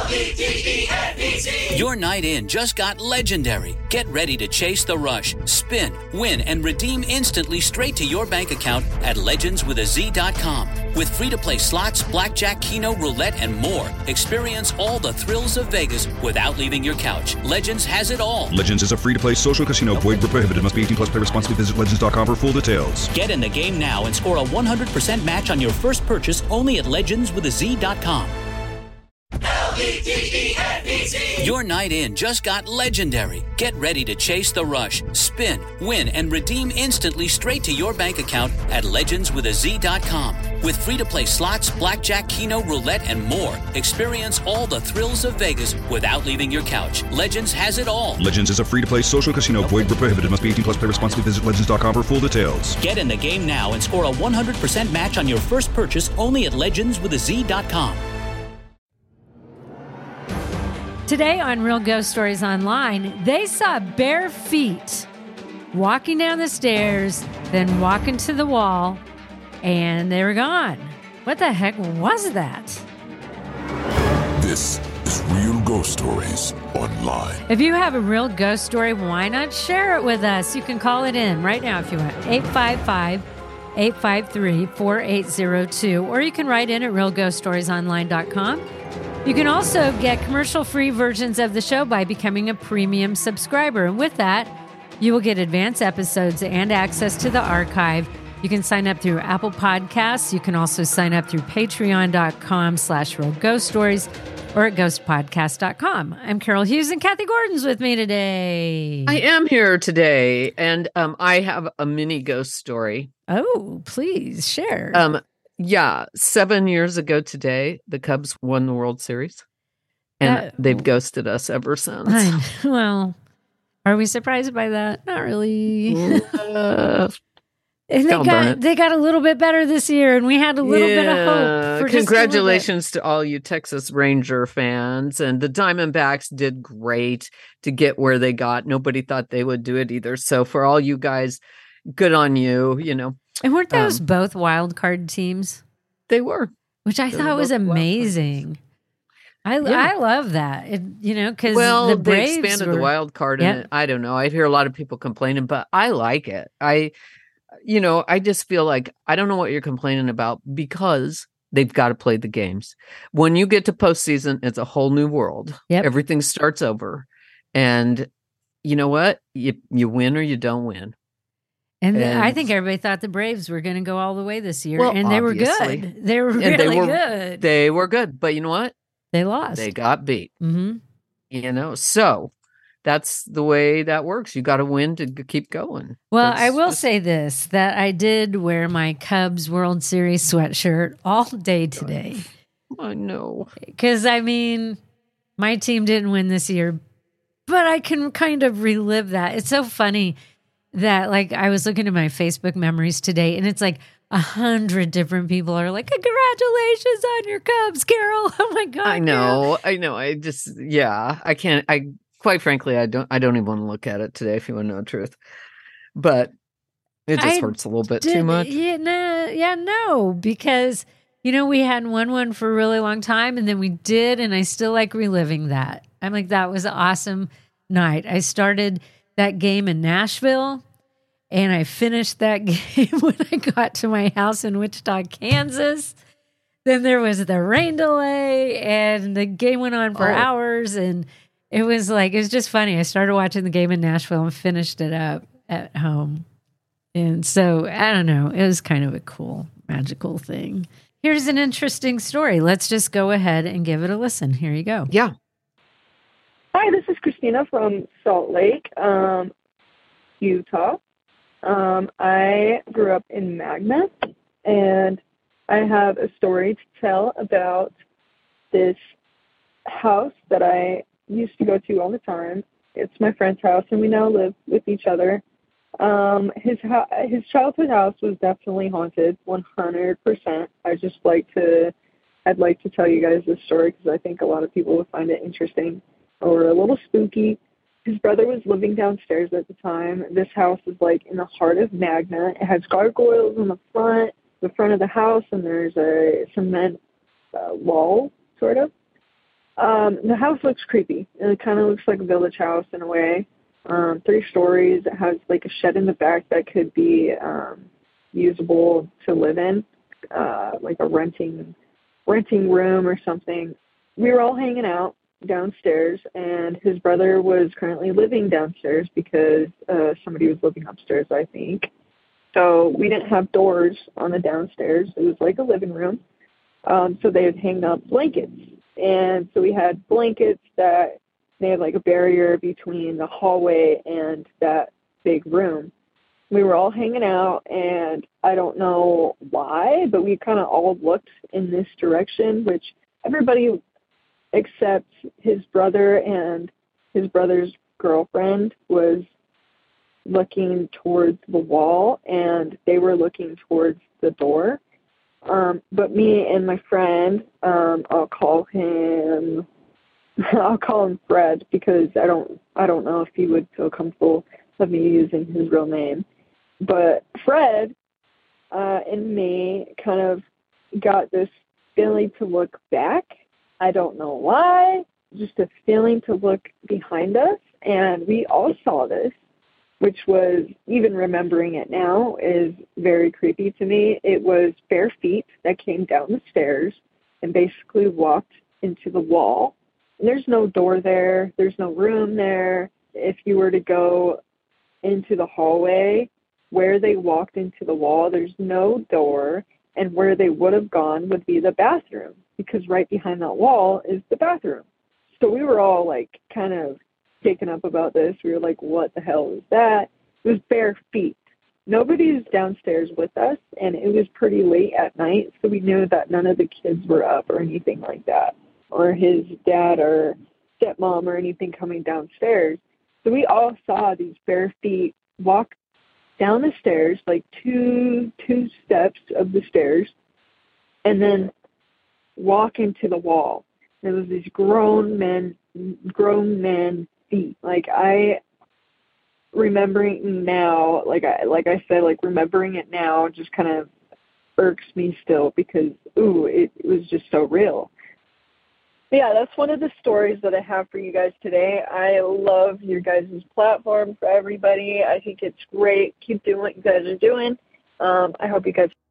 Your night in just got legendary. Get ready to chase the rush, spin, win, and redeem instantly straight to your bank account at legendswithaz.com. With free-to-play slots, blackjack, keno, roulette, and more. Experience all the thrills of Vegas without leaving your couch. Legends has it all. Legends is a free-to-play social casino. Void where prohibited. Must be 18 plus. Play responsibly. Visit legends.com for full details. Get in the game now and score a 100% match on your first purchase only at legendswithaz.com. L-E-G-E-N-E-Z. Your night in just got legendary. Get ready to chase the rush, spin, win, and redeem instantly straight to your bank account at legendswithaz.com. With free-to-play slots, blackjack, keno, roulette, and more. Experience all the thrills of Vegas without leaving your couch. Legends has it all. Legends is a free-to-play social casino. Void where prohibited. Must be 18 plus. Play responsibly. Visit legends.com for full details. Get in the game now and score a 100% match on your first purchase only at legendswithaz.com. Today on Real Ghost Stories Online, they saw bare feet walking down the stairs, then walking to the wall, and they were gone. What the heck was that? This is Real Ghost Stories Online. If you have a real ghost story, why not share it with us? You can call it in right now if you want. 855-853-4802. Or you can write in at realghoststoriesonline.com. You can also get commercial-free versions of the show by becoming a premium subscriber. And with that, you will get advanced episodes and access to the archive. You can sign up through Apple Podcasts. You can also sign up through patreon.com/realghoststories or at ghostpodcast.com. I'm Carol Hughes, and Kathy Gordon's with me today. I am here today, and I have a mini ghost story. Oh, please share. 7 years ago today, the Cubs won the World Series, and they've ghosted us ever since. Well, are we surprised by that? Not really. And they got a little bit better this year, and we had a little bit of hope. For congratulations to all you Texas Ranger fans, and the Diamondbacks did great to get where they got. Nobody thought they would do it either. So for all you guys, good on you. You know. And weren't those both wild card teams? They were. Which I thought was amazing. I love that. Because the Braves they expanded the wild card. And I don't know. I hear a lot of people complaining, but I like it. I just feel like I don't know what you're complaining about because they've got to play the games. When you get to postseason, it's a whole new world. Yep. Everything starts over. And you know what? You win or you don't win. And I think everybody thought the Braves were going to go all the way this year. Well, and they were good. They were really good. They were good. But you know what? They lost. They got beat. Mm-hmm. So that's the way that works. You got to win to keep going. Well, I will say this, that I did wear my Cubs World Series sweatshirt all day today. I know. Because, my team didn't win this year, but I can kind of relive that. It's so funny that, I was looking at my Facebook memories today, and it's 100 different people are like, congratulations on your Cubs, Carol. Oh, my God. I know. I just, I can't, quite frankly, I don't even want to look at it today, if you want to know the truth. But it just hurts a little bit too much. No, because, we hadn't won one for a really long time, and then we did, and I still like reliving that. I'm like, that was an awesome night. I started that game in Nashville, and I finished that game when I got to my house in Wichita, Kansas. Then there was the rain delay, and the game went on for hours, and it was just funny. I started watching the game in Nashville and finished it up at home. And so, I don't know, it was kind of a cool, magical thing. Here's an interesting story. Let's just go ahead and give it a listen. Here you go. Yeah. Hi, this is Christina from Salt Lake, Utah. I grew up in Magna, and I have a story to tell about this house that I used to go to all the time. It's my friend's house, and we now live with each other. His childhood house was definitely haunted, 100%. I'd like to tell you guys this story because I think a lot of people would find it interesting or a little spooky. His brother was living downstairs at the time. This house is in the heart of Magna. It has gargoyles in the front of the house, and there's a cement wall, sort of. The house looks creepy. It kind of looks like a village house in a way. 3 stories. It has like a shed in the back that could be usable to live in, like a renting room or something. We were all hanging out downstairs, and his brother was currently living downstairs because somebody was living upstairs, I think. So we didn't have doors on the downstairs. It was like a living room. So they had hanged up blankets. And so we had blankets that they had like a barrier between the hallway and that big room. We were all hanging out, and I don't know why, but we kind of all looked in this direction, which everybody except his brother and his brother's girlfriend was looking towards the wall, and they were looking towards the door. But me and my friend, I'll call him Fred, because I don't know if he would feel comfortable of me using his real name. But Fred and me kind of got this feeling to look back. I don't know why, just a feeling to look behind us, and we all saw this, which was, even remembering it now, is very creepy to me. It was bare feet that came down the stairs and basically walked into the wall. And there's no door there. There's no room there. If you were to go into the hallway, where they walked into the wall, there's no door, and where they would have gone would be the bathroom, because right behind that wall is the bathroom. So we were all like kind of taken up about this. We were like, what the hell is that? It was bare feet. Nobody's downstairs with us, and it was pretty late at night, so we knew that none of the kids were up or anything like that, or his dad or stepmom or anything coming downstairs. So we all saw these bare feet walk down the stairs, like two steps of the stairs, and then walk into the wall. There was these grown men feet. Like, I remembering now, like I said, remembering it now just kind of irks me still, because it was just so real. Yeah, that's one of the stories that I have for you guys today. I love your guys' platform for everybody. I think it's great. Keep doing what you guys are doing. I hope you guys.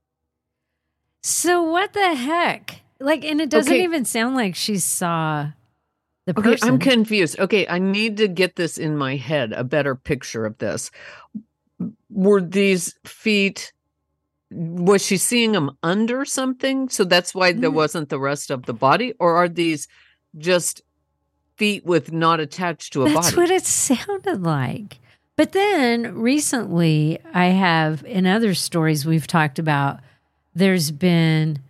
So what the heck? Like, and it doesn't even sound like she saw the person. Okay, I'm confused. Okay, I need to get this in my head, a better picture of this. Were these feet, was she seeing them under something? So that's why there wasn't the rest of the body? Or are these just feet with not attached to a body? That's what it sounded like. But then recently, I have, in other stories we've talked about, there's been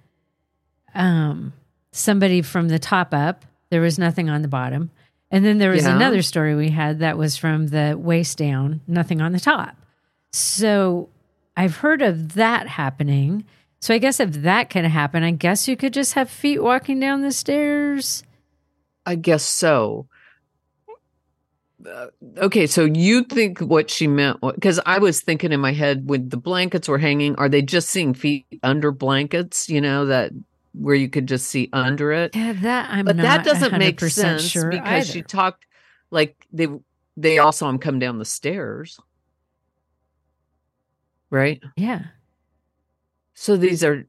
somebody from the top up. There was nothing on the bottom. And then there was another story we had that was from the waist down, nothing on the top. So I've heard of that happening. So I guess if that can happen, I guess you could just have feet walking down the stairs. I guess so. Okay, so you think what she meant, because I was thinking in my head when the blankets were hanging, are they just seeing feet under blankets, that where you could just see under it? Yeah, but that doesn't make sense sure because either. She talked like they all saw him come down the stairs. Right? Yeah. So these are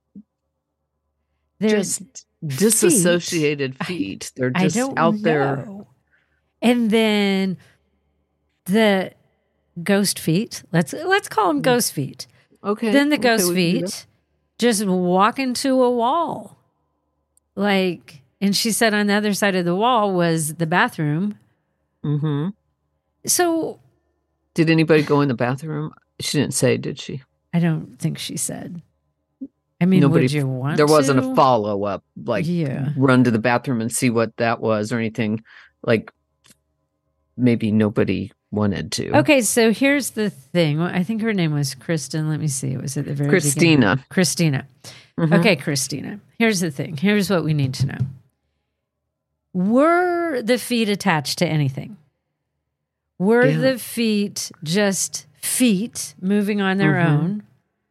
just disassociated feet. They're just out there. And then the ghost feet, let's call them ghost feet. Okay. Then the ghost feet just walk into a wall. Like, and she said on the other side of the wall was the bathroom. Mm-hmm. So. Did anybody go in the bathroom? She didn't say, did she? I don't think she said. I mean, would you want There wasn't to? a follow-up, like run to the bathroom and see what that was or anything. Like, maybe nobody wanted to. Okay, so here's the thing. I think her name was Kristen. Let me see. It was at the very beginning. Christina. Mm-hmm. Okay, Christina. Here's the thing. Here's what we need to know. Were the feet attached to anything? Were the feet just feet moving on their own?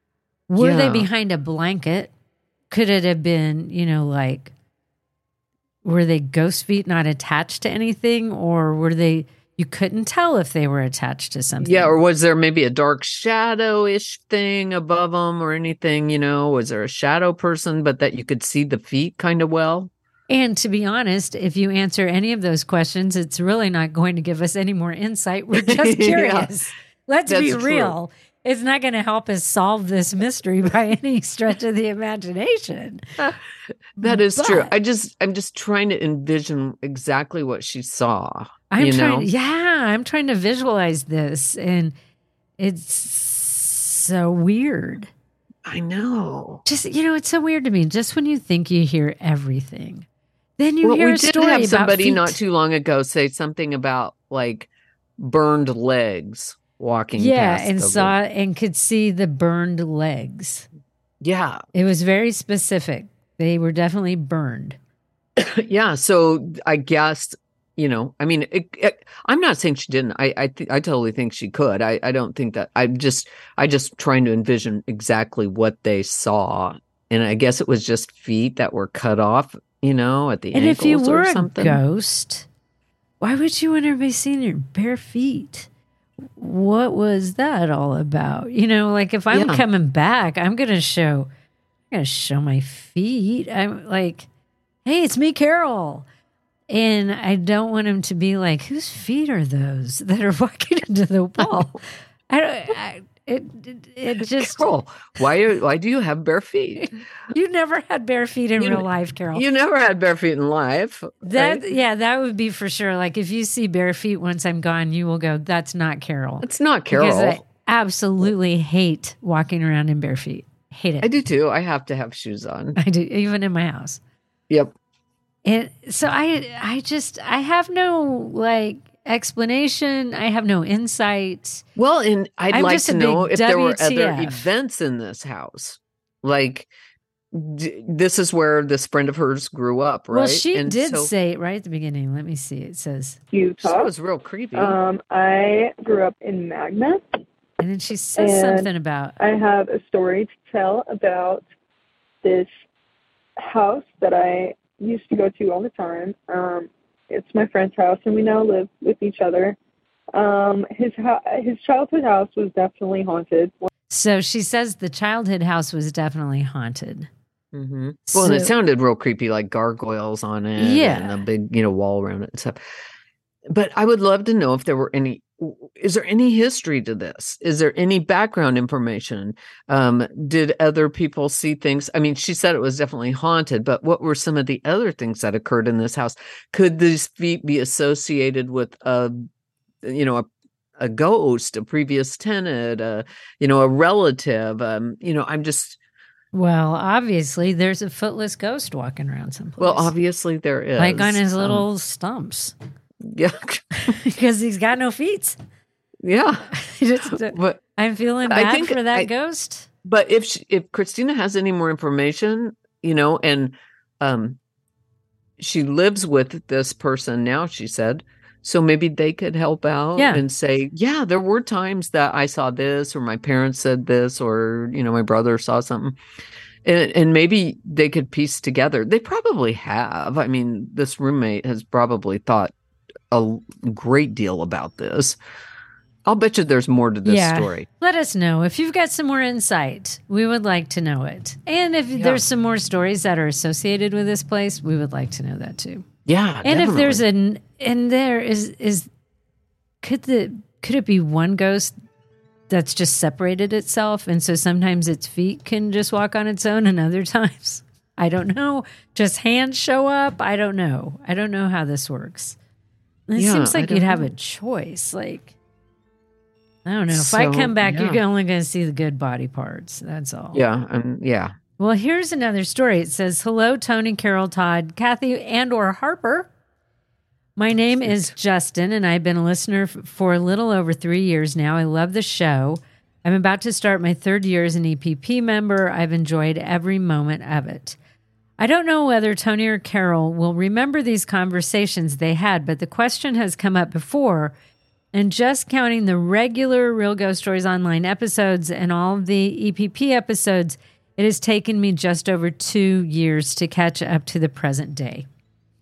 Were they behind a blanket? Could it have been, like were they ghost feet not attached to anything, or were they, you couldn't tell if they were attached to something? Yeah, or was there maybe a dark shadow-ish thing above them or anything, Was there a shadow person, but that you could see the feet kind of well? And to be honest, if you answer any of those questions, it's really not going to give us any more insight. We're just curious. Let's be real. True. It's not going to help us solve this mystery by any stretch of the imagination. That is true. I'm just trying to envision exactly what she saw. I'm trying to visualize this, and it's so weird. I know. Just, it's so weird to me. Just when you think you hear everything, then you hear a story about we did have somebody feet. not too long ago say something about like burned legs walking past. And could see the burned legs. Yeah. It was very specific. They were definitely burned. Yeah. So I guess, I'm not saying she didn't. I totally think she could. I don't think that. I just trying to envision exactly what they saw. And I guess it was just feet that were cut off, at the ankles or something. And if you were a ghost, why would you want everybody seeing your bare feet? What was that all about? Like if I'm coming back, I'm going to show my feet. I'm like, hey, it's me, Carol. And I don't want him to be like, whose feet are those that are walking into the wall? It just. Carol, why do you have bare feet? You never had bare feet in real life, Carol. You never had bare feet in life. That right? That would be for sure. Like if you see bare feet once I'm gone, you will go, that's not Carol. It's not Carol. Because I absolutely hate walking around in bare feet. Hate it. I do too. I have to have shoes on. I do, even in my house. Yep. And so I have no explanation. I have no insight. Well, and I'd like to know if there were other WTF. events in this house. Like this is where this friend of hers grew up, right? Well, she did say it right at the beginning. Let me see. It says Utah. That was real creepy. I grew up in Magna. And then she says something about... I have a story to tell about this house that I used to go to all the time. It's my friend's house, and we now live with each other. His childhood house was definitely haunted. So she says the childhood house was definitely haunted. Mm-hmm. Well, and it sounded real creepy, like gargoyles on it, and a big, wall around it and stuff. But I would love to know if there were any. Is there any history to this? Is there any background information? Did other people see things? I mean, she said it was definitely haunted, but what were some of the other things that occurred in this house? Could these feet be associated with a ghost, a previous tenant, a relative? I'm just. Well, obviously, there's a footless ghost walking around someplace. Well, obviously there is. Like on his little stumps. Yeah. Because he's got no feet. Yeah. But I'm feeling bad for that ghost. But if Christina has any more information, and she lives with this person now, she said, so maybe they could help out and say, yeah, there were times that I saw this, or my parents said this, or, my brother saw something. And maybe they could piece together. They probably have. I mean, this roommate has probably thought a great deal about this. I'll bet you there's more to this story. Let us know if you've got some more insight. We would like to know it. And if there's some more stories that are associated with this place, we would like to know that too. Yeah. And definitely. Could it be one ghost that's just separated itself, and so sometimes its feet can just walk on its own, and other times, I don't know, just hands show up? I don't know how this works. It seems like you'd have a choice. Like, I don't know. If I come back, you're only going to see the good body parts. That's all. Yeah. Well, here's another story. It says, hello, Tony, Carol, Todd, Kathy, and or Harper. My name is Justin, and I've been a listener for a little over 3 years now. I love the show. I'm about to start my 3rd year as an EPP member. I've enjoyed every moment of it. I don't know whether Tony or Carol will remember these conversations they had, but the question has come up before, and just counting the regular Real Ghost Stories Online episodes and all of the EPP episodes, it has taken me just over 2 years to catch up to the present day.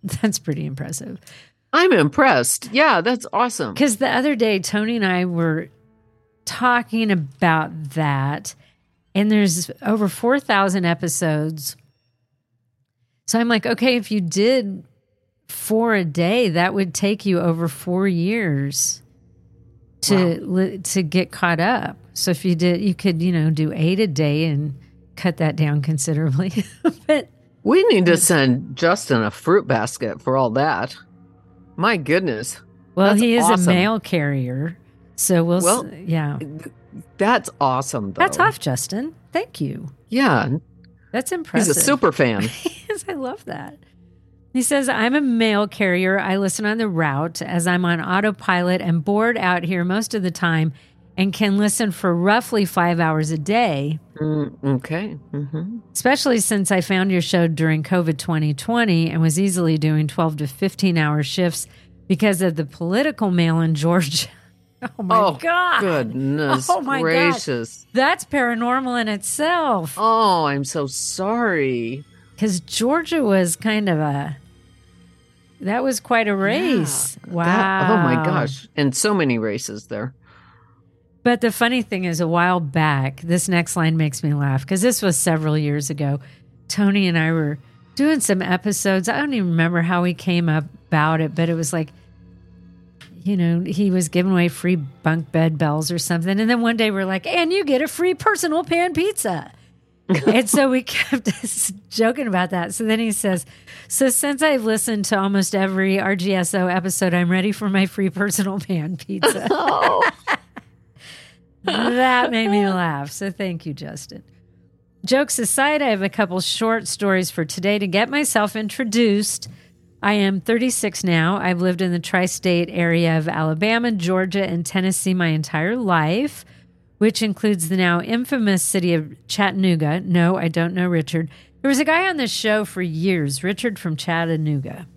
That's pretty impressive. I'm impressed. Yeah, that's awesome. Because the other day, Tony and I were talking about that, and there's over 4,000 episodes. So I'm like, okay, if you did 4 a day, that would take you over 4 years to get caught up. So if you did, you could, do 8 a day and cut that down considerably. But we need to send Justin a fruit basket for all that. My goodness. Well, that's he is awesome. a mail carrier. So yeah. That's awesome, though. That's off, Justin. Thank you. Yeah. That's impressive. He's a super fan. Yes, I love that. He says, I'm a mail carrier. I listen on the route as I'm on autopilot and bored out here most of the time and can listen for roughly 5 hours a day. Okay. Mm-hmm. Especially since I found your show during COVID 2020 and was easily doing 12 to 15-hour shifts because of the political mail in Georgia. Oh, my God. Goodness my gracious. God. That's paranormal in itself. Oh, I'm so sorry. Because Georgia was kind of that was quite a race. Yeah, wow. Oh, my gosh. And so many races there. But the funny thing is, a while back, this next line makes me laugh because this was several years ago. Tony and I were doing some episodes. I don't even remember how we came about it, but it was like, he was giving away free bunk bed bells or something. And then one day we're like, and you get a free personal pan pizza. And so we kept joking about that. So then he says, so since I've listened to almost every RGSO episode, I'm ready for my free personal pan pizza. Oh. That made me laugh. So thank you, Justin. Jokes aside, I have a couple short stories for today to get myself introduced. I am 36 now. I've lived in the tri-state area of Alabama, Georgia, and Tennessee my entire life, which includes the now infamous city of Chattanooga. No, I don't know Richard. There was a guy on this show for years, Richard from Chattanooga.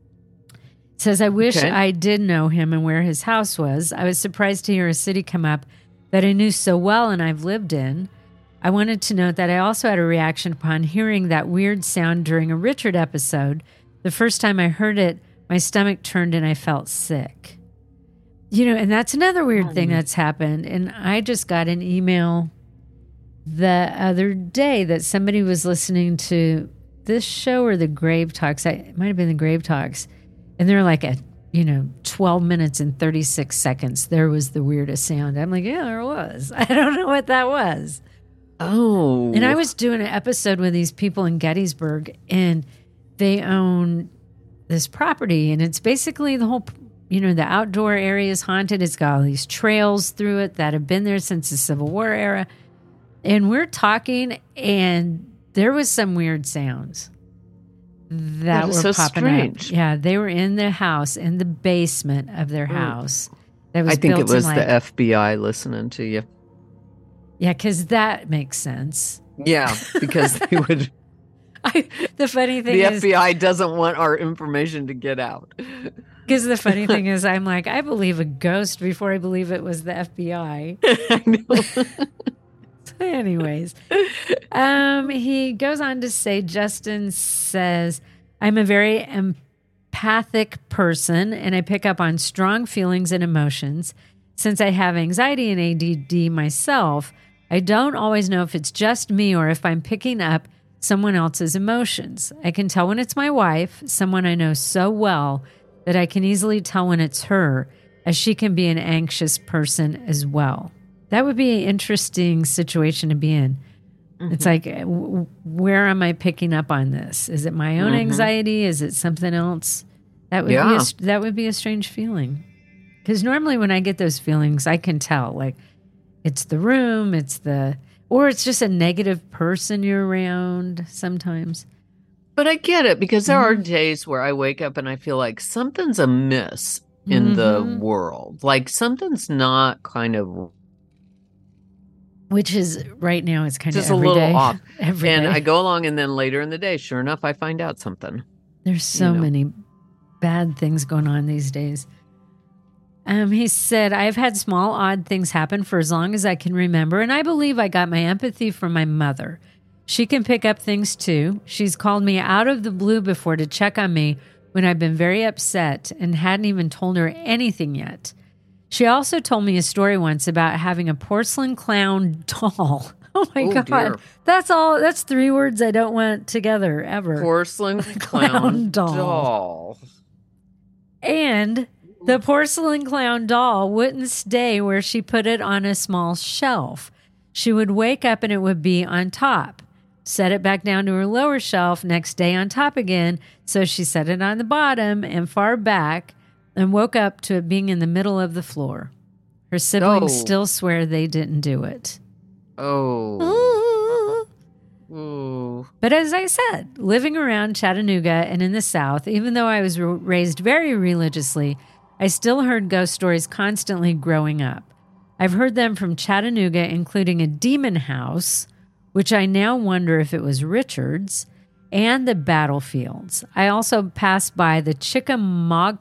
Says, I wish I did know him and where his house was. I was surprised to hear a city come up that I knew so well and I've lived in. I wanted to note that I also had a reaction upon hearing that weird sound during a Richard episode. The first time I heard it, my stomach turned and I felt sick. And that's another weird thing that's happened. And I just got an email the other day that somebody was listening to this show or the Grave Talks. It might have been the Grave Talks. And they're like at 12 minutes and 36 seconds, there was the weirdest sound. I'm like, yeah, there was. I don't know what that was. Oh. And I was doing an episode with these people in Gettysburg, and they own this property, and it's basically the whole, the outdoor area is haunted. It's got all these trails through it that have been there since the Civil War era. And we're talking, and there was some weird sounds that were so popping strange. up. Yeah, they were in the house, in the basement of their house. That was I think built it was in the FBI listening to you. Yeah, because that makes sense. Yeah, because they would. The funny thing the is, FBI doesn't want our information to get out. Because the funny thing is, I'm like, I believe a ghost before I believe it was the FBI. I know. Anyways, he goes on to say, Justin says, I'm a very empathic person and I pick up on strong feelings and emotions. Since I have anxiety and ADD myself, I don't always know if it's just me or if I'm picking up someone else's emotions. I can tell when it's my wife, someone I know so well that I can easily tell when it's her, as she can be an anxious person as well. That would be an interesting situation to be in. Mm-hmm. It's like, where am I picking up on this? Is it my own anxiety? Is it something else? That would be a strange feeling. Because normally when I get those feelings, I can tell, like, it's the room, or it's just a negative person you're around sometimes. But I get it, because there are days where I wake up and I feel like something's amiss in the world. Like something's not kind of... Which is, right now, it's kind just of a little day. off. Every and day. I go along, and then later in the day, sure enough, I find out something. There's so many bad things going on these days. He said, I've had small, odd things happen for as long as I can remember, and I believe I got my empathy from my mother. She can pick up things too. She's called me out of the blue before to check on me when I've been very upset and hadn't even told her anything yet. She also told me a story once about having a porcelain clown doll. Oh my God. Dear. That's 3 words I don't want together ever. Porcelain clown doll. And the porcelain clown doll wouldn't stay where she put it on a small shelf. She would wake up and it would be on top. Set it back down to her lower shelf, next day on top again. So she set it on the bottom and far back and woke up to it being in the middle of the floor. Her siblings still swear they didn't do it. Oh. Ooh. But as I said, living around Chattanooga and in the South, even though I was raised very religiously, I still heard ghost stories constantly growing up. I've heard them from Chattanooga, including a demon house, which I now wonder if it was Richard's, and the battlefields. I also passed by the Chickamauga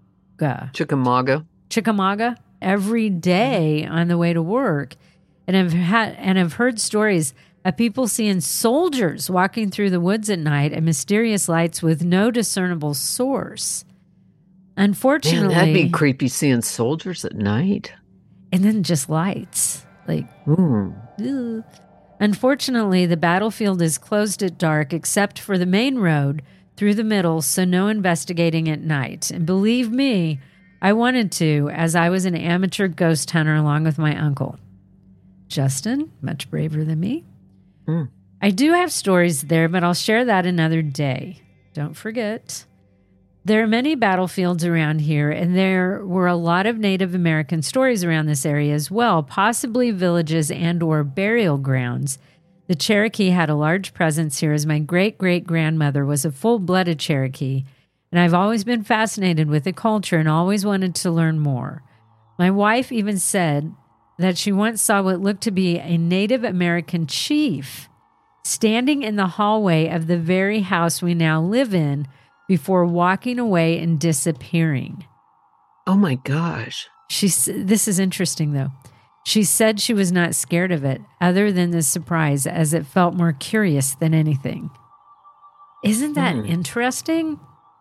every day on the way to work, and I've heard stories of people seeing soldiers walking through the woods at night and mysterious lights with no discernible source. Unfortunately, Man, that'd be creepy seeing soldiers at night. And then just lights. Like, ugh. Unfortunately, the battlefield is closed at dark except for the main road through the middle, so no investigating at night. And believe me, I wanted to, as I was an amateur ghost hunter along with my uncle. Justin, much braver than me. I do have stories there, but I'll share that another day. Don't forget. There are many battlefields around here, and there were a lot of Native American stories around this area as well, possibly villages and or burial grounds. The Cherokee had a large presence here, as my great-great-grandmother was a full-blooded Cherokee, and I've always been fascinated with the culture and always wanted to learn more. My wife even said that she once saw what looked to be a Native American chief standing in the hallway of the very house we now live in, before walking away and disappearing. Oh my gosh. This is interesting though. She said she was not scared of it, other than the surprise, as it felt more curious than anything. Isn't that interesting?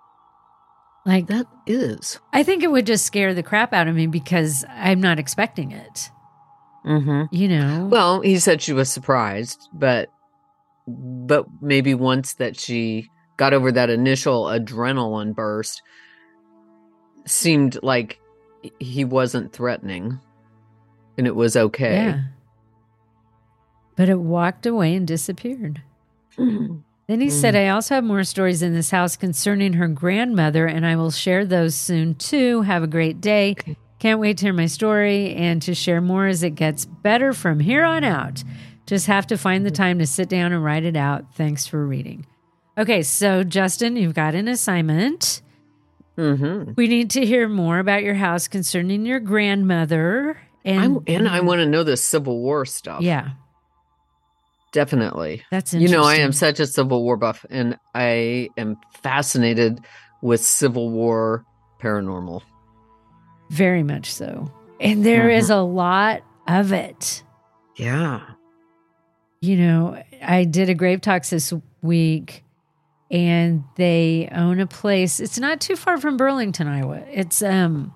Like, that is. I think it would just scare the crap out of me because I'm not expecting it. You know? Well, he said she was surprised, but maybe once that she got over that initial adrenaline burst, seemed like he wasn't threatening and it was okay. Yeah. But it walked away and disappeared. Then he said, I also have more stories in this house concerning her grandmother, and I will share those soon too. Have a great day. Okay. Can't wait to hear my story and to share more as it gets better from here on out. Just have to find the time to sit down and write it out. Thanks for reading. Okay, so Justin, you've got an assignment. We need to hear more about your house concerning your grandmother. And I want to know the Civil War stuff. Yeah. Definitely. That's interesting. You know, I am such a Civil War buff, and I am fascinated with Civil War paranormal. Very much so. And there is a lot of it. Yeah. You know, I did a Grave Talks this week, and they own a place. It's not too far from Burlington, Iowa. It's in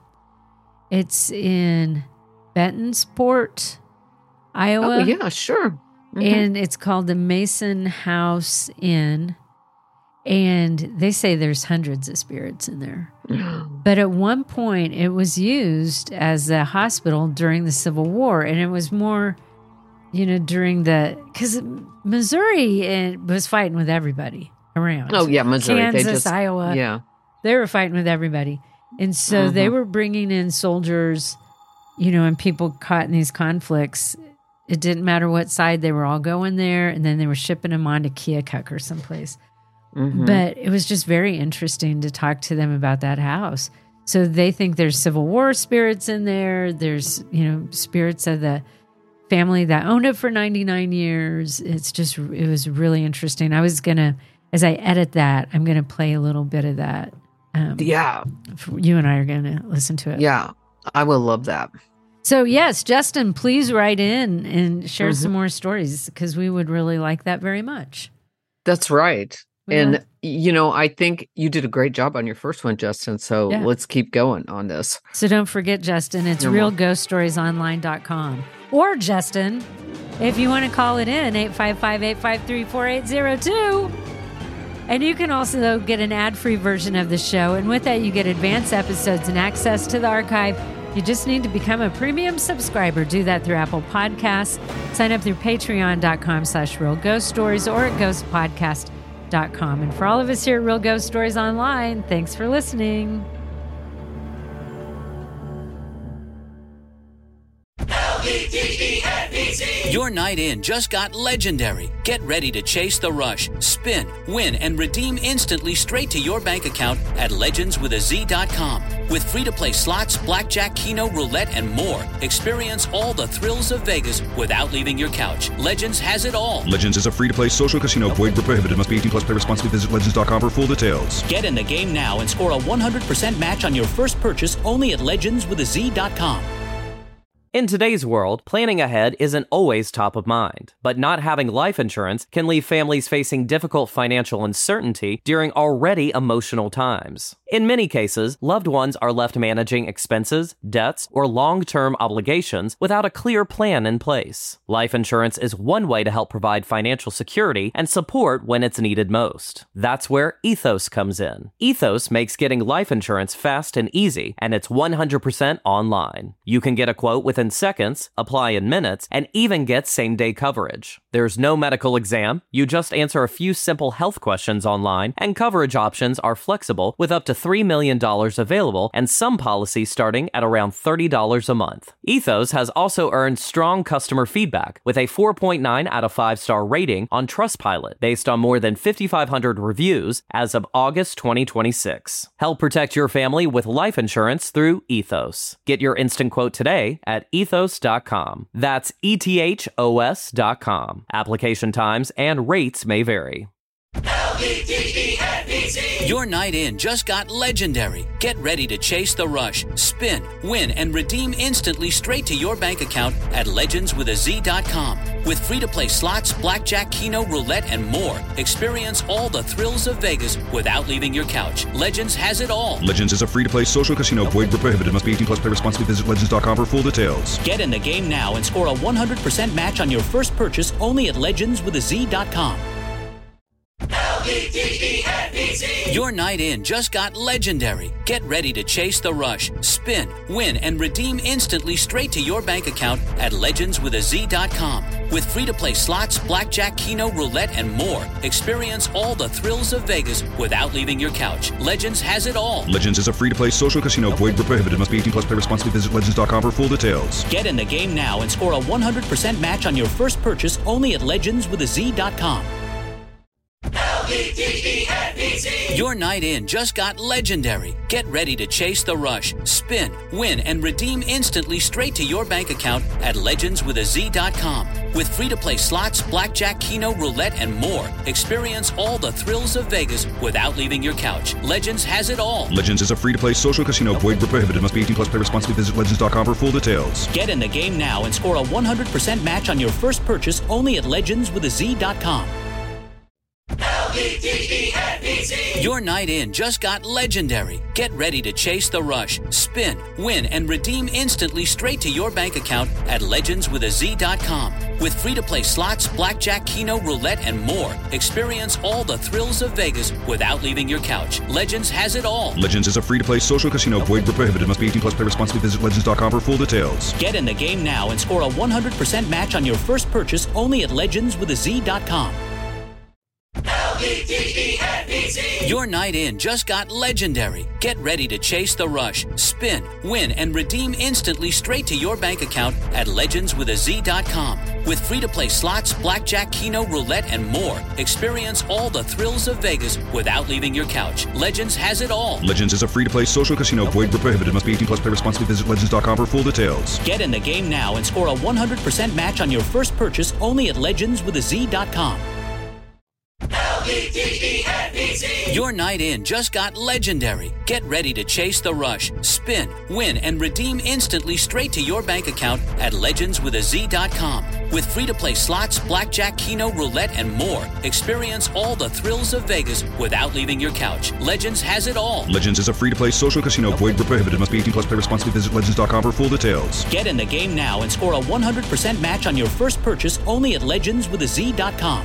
Bentonsport, Iowa. Oh, yeah, sure. And it's called the Mason House Inn. And they say there's hundreds of spirits in there. But at one point, it was used as a hospital during the Civil War. And it was more, you know, because Missouri was fighting with everybody around. Oh, yeah, Missouri. Kansas, Iowa. Yeah. They were fighting with everybody. And so they were bringing in soldiers, you know, and people caught in these conflicts. It didn't matter what side, they were all going there. And then they were shipping them on to Keokuk or someplace. But it was just very interesting to talk to them about that house. So they think there's Civil War spirits in there. There's, you know, spirits of the family that owned it for 99 years. It was really interesting. I was going to, as I edit that, I'm going to play a little bit of that. Yeah. You and I are going to listen to it. Yeah. I will love that. So yes, Justin, please write in and share some more stories because we would really like that very much. That's right. And, I think you did a great job on your first one, Justin. So let's keep going on this. So don't forget, Justin, it's realghoststoriesonline.com. Or, Justin, if you want to call it in, 855-853-4802. And you can also get an ad-free version of the show. And with that, you get advanced episodes and access to the archive. You just need to become a premium subscriber. Do that through Apple Podcasts. Sign up through patreon.com/realghoststories or at ghostpodcast.com. And for all of us here at Real Ghost Stories Online, thanks for listening. Your night in just got legendary. Get ready to chase the rush, spin, win, and redeem instantly straight to your bank account at legendswithaz.com. With free-to-play slots, blackjack, keno, roulette, and more. Experience all the thrills of Vegas without leaving your couch. Legends has it all. Legends is a free-to-play social casino. Void where prohibited. Must be 18 plus. Play responsibly. Visit legends.com for full details. Get in the game now and score a 100% match on your first purchase only at legendswithaz.com. In today's world, planning ahead isn't always top of mind, but not having life insurance can leave families facing difficult financial uncertainty during already emotional times. In many cases, loved ones are left managing expenses, debts, or long-term obligations without a clear plan in place. Life insurance is one way to help provide financial security and support when it's needed most. That's where Ethos comes in. Ethos makes getting life insurance fast and easy, and it's 100% online. You can get a quote within seconds, apply in minutes, and even get same-day coverage. There's no medical exam, you just answer a few simple health questions online, and coverage options are flexible with up to $3 million available and some policies starting at around $30 a month. Ethos has also earned strong customer feedback with a 4.9 out of 5-star rating on Trustpilot based on more than 5,500 reviews as of August 2026. Help protect your family with life insurance through Ethos. Get your instant quote today at ethos.com. That's ETHOS.com. Application times and rates may vary. Your night in just got legendary. Get ready to chase the rush, spin, win, and redeem instantly straight to your bank account at legendswithaz.com. With free-to-play slots, blackjack, keno, roulette, and more. Experience all the thrills of Vegas without leaving your couch. Legends has it all. Legends is a free-to-play social casino. Void where prohibited. Must be 18 plus. Play responsibly. Visit legends.com for full details. Get in the game now and score a 100% match on your first purchase only at legendswithaz.com. Your night in just got legendary. Get ready to chase the rush, spin, win, and redeem instantly straight to your bank account at legendswithaz.com. With free-to-play slots, blackjack, keno, roulette, and more. Experience all the thrills of Vegas without leaving your couch. Legends has it all. Legends is a free-to-play social casino. Void where prohibited. Must be 18 plus. Play responsibly. Visit legends.com for full details. Get in the game now and score a 100% match on your first purchase only at legendswithaz.com. Your night in just got legendary. Get ready to chase the rush, spin, win, and redeem instantly straight to your bank account at legendswithaz.com. With free-to-play slots, blackjack, keno, roulette, and more. Experience all the thrills of Vegas without leaving your couch. Legends has it all. Legends is a free-to-play social casino. Void where prohibited. Must be 18 plus. Play responsibly. Visit legends.com for full details. Get in the game now and score a 100% match on your first purchase only at legendswithaz.com. Your night in just got legendary. Get ready to chase the rush, spin, win, and redeem instantly straight to your bank account at legendswithaz.com. With free-to-play slots, blackjack, keno, roulette, and more. Experience all the thrills of Vegas without leaving your couch. Legends has it all. Legends is a free-to-play social casino. Void where prohibited. Must be 18 plus. Play responsibly. Visit legends.com for full details. Get in the game now and score a 100% match on your first purchase only at legendswithaz.com. Your night in just got legendary. Get ready to chase the rush, spin, win, and redeem instantly straight to your bank account at legendswithaz.com. With free-to-play slots, blackjack, keno, roulette, and more. Experience all the thrills of Vegas without leaving your couch. Legends has it all. Legends is a free-to-play social casino. Void where prohibited. Must be 18 plus. Play responsibly. Visit legends.com for full details. Get in the game now and score a 100% match on your first purchase only at legendswithaz.com. Your night in just got legendary. Get ready to chase the rush, spin, win, and redeem instantly straight to your bank account at legendswithaz.com. With free-to-play slots, blackjack, keno, roulette, and more, experience all the thrills of Vegas without leaving your couch. Legends has it all. Legends is a free-to-play social casino. Void where prohibited. Must be 18 plus. Play responsibly. Visit legends.com for full details. Get in the game now and score a 100% match on your first purchase only at legendswithaz.com.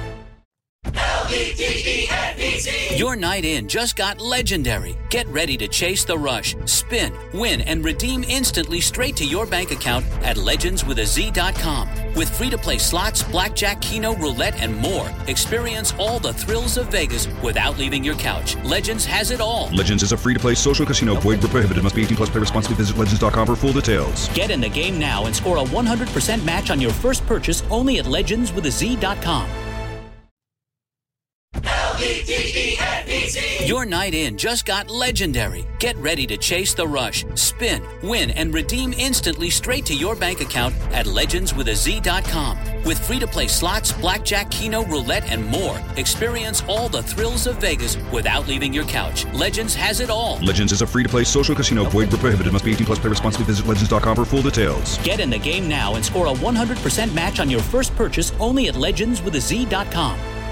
LEGENDZ. Your night in just got legendary. Get ready to chase the rush, spin, win, and redeem instantly straight to your bank account at legendswithaz.com. With free-to-play slots, blackjack, keno, roulette, and more, experience all the thrills of Vegas without leaving your couch. Legends has it all. Legends is a free-to-play social casino. Void where prohibited. Must be 18 plus. Play responsibly. Visit legends.com for full details. Get in the game now and score a 100% match on your first purchase only at legendswithaz.com. LEGENDZ. Your night in just got legendary. Get ready to chase the rush, spin, win, and redeem instantly straight to your bank account at legendswithaz.com. With free-to-play slots, blackjack, keno, roulette, and more, experience all the thrills of Vegas without leaving your couch. Legends has it all. Legends is a free-to-play social casino. Void where prohibited. Must be 18 plus. Play responsibly. Visit legends.com for full details. Get in the game now and score a 100% match on your first purchase only at legendswithaz.com.